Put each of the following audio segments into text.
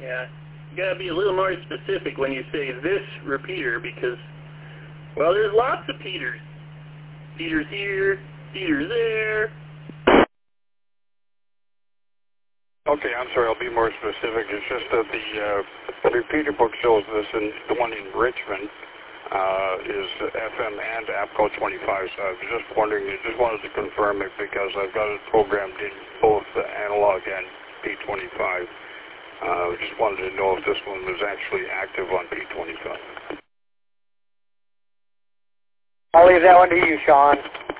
Yeah, you gotta be a little more specific when you say this repeater because, well, there's lots of Peters. Peters here, Peters there. Okay, I'm sorry, I'll be more specific. It's just that the repeater book shows this, and the one in Richmond is FM and APCO 25, so I was just wondering, I just wanted to confirm it because I've got it programmed in both the analog and P25. Just wanted to know if this one was actually active on P25. I'll leave that one to you, Sean.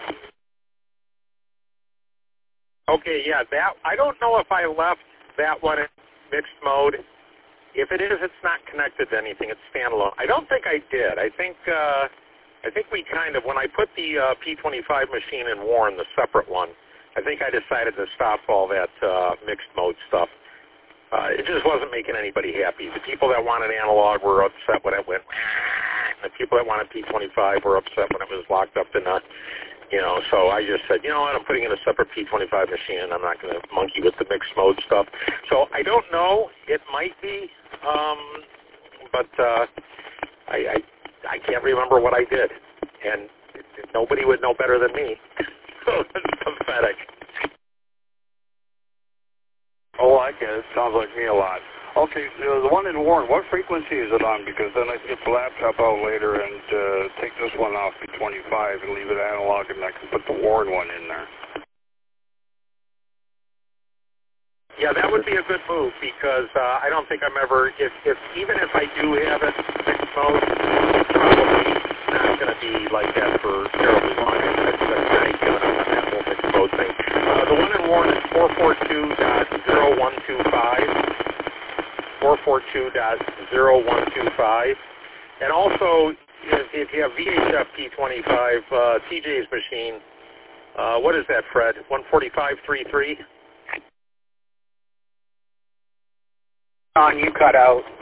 Okay, yeah, that I don't know if I left that one in mixed mode. If it is, it's not connected to anything. It's standalone. I don't think I did. I think we kind of, when I put the P25 machine in Warren, the separate one, I think I decided to stop all that mixed mode stuff. It just wasn't making anybody happy. The people that wanted analog were upset when it went, and the people that wanted P25 were upset when it was locked up to nut. So I just said, you know what, I'm putting in a separate P25 machine. I'm not going to monkey with the mixed mode stuff. So I don't know. It might be, but I can't remember what I did. And nobody would know better than me. So it's pathetic. Oh, I get it. Sounds like me a lot. Okay, the one in Warren, what frequency is it on? Because then I can get the laptop out later and take this one off P25 and leave it analog, and I can put the Warren one in there. Yeah, that would be a good move because I don't think I'm ever, even if I do have it mixed mode, it's probably not going to be like that for terribly long. That's nice on that whole mixed mode thing. The one in Warren is 442.0125. 442.0125. And also, if you have VHF P25, TJ's machine, what is that, Fred? 145.33? Sean, you cut out.